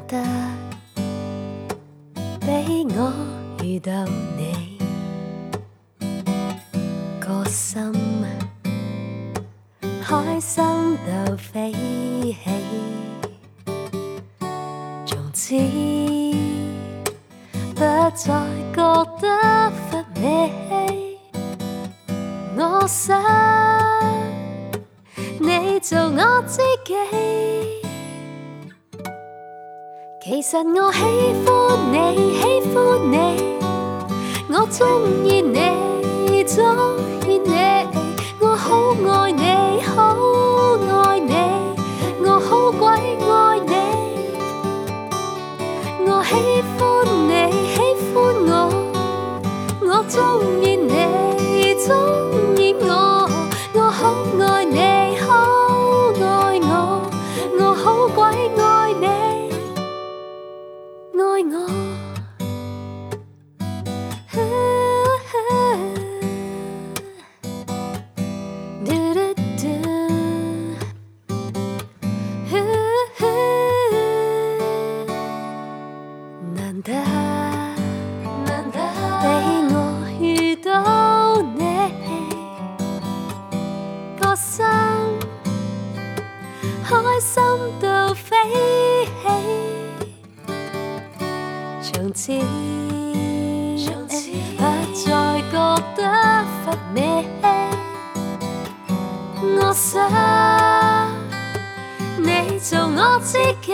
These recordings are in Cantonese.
得俾我遇到你，個心開心到飛起，從此不再覺得乏味。我想你做我知己，其實我喜歡你，喜歡你，我鍾意你，鍾意你，我好愛你，好愛你，我好鬼愛你，我喜歡你，喜歡我鍾意你，鍾意我好愛你，好愛我好鬼愛你，愛我。難得俾我遇到你，個心開心到飛起，從此不再覺得乏味。我想你做我知己，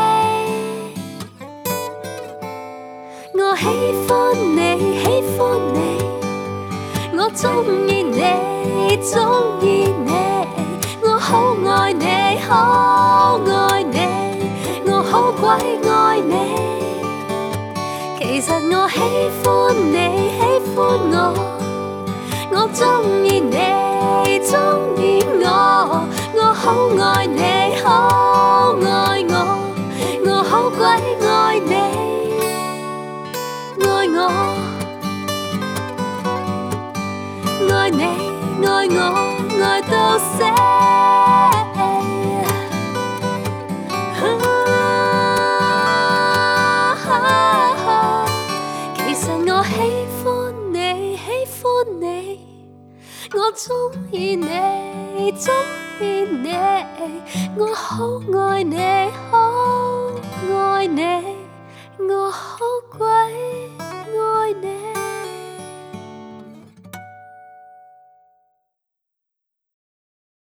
我喜歡你，喜歡你，我鍾意你，鍾意你，我好愛你，好愛你，我好鬼愛你。其實我喜歡你，喜歡我鍾意你，鍾意我好愛你，好愛我好鬼愛你。愛我，愛你，愛我，愛到死。其實我喜歡你，喜歡你，我鍾意你，鍾意你，我好愛你，好愛你，我好鬼。